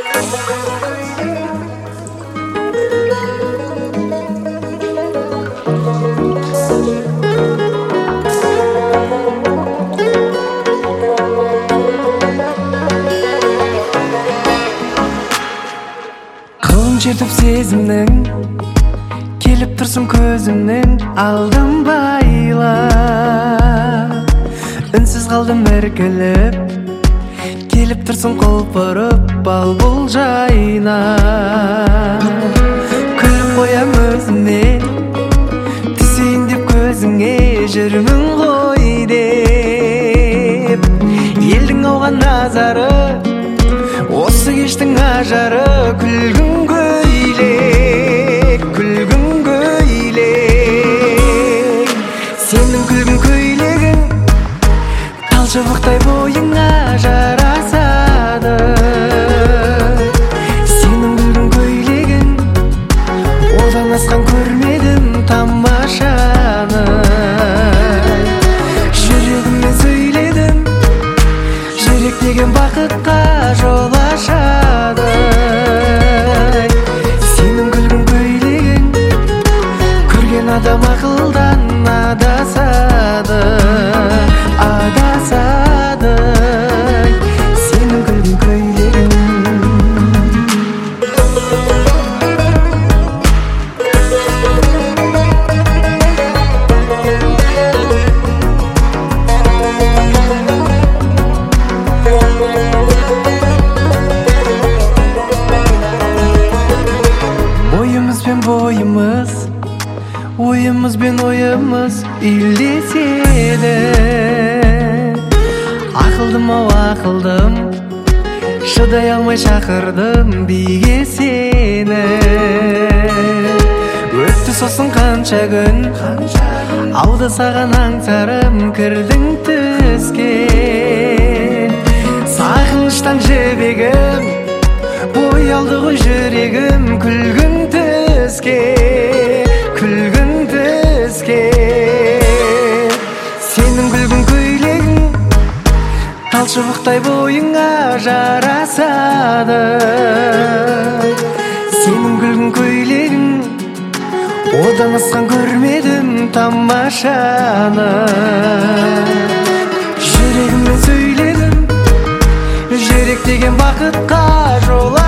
Жетіп сезімнің келіп тұрсың көзімнің алдым байла, үнсіз қалдым іркіліп, келіп тұрсың құлпырып ал бұл жайна. Күліп қоям өзіне, түсейін деп көзіңе, жүрмін ғой деп. Елдің ауған назары, осы кештің ажары, күлгін көйлек, күлгін көйлек. Сенің күлгін көйлегің талшыбықтай бойыңа жарасады. Сенің күлгін көйлегің, одан асқан көрмедім тамашаны. Жүрегіммен сөйледім, жүрек деген бақытқа жол ашады. Сенің күлгін көйлегің, көрген адам ақылдан адасады, адасады. Сенің күлгін көйлегің. Бойымыз, ойымыз бен ойымыз үйлеседі. Ақылдым ау ақылдым, шыдай алмай шақырдым биге сені. Өтті сосын қанша күн, алды саған аңсарым кірдің түске. Сағыныштан жібегім, боялды ғой жүрегім күлгін түске, күлгін түске. Сенің күлгін көйлегің талшыбықтай бойыңа жарасады. Сенің күлгін көйлегің, одан асқан көрмедім тамашаны. Жүрегіммен сөйледім, жүрек деген бақытқа жол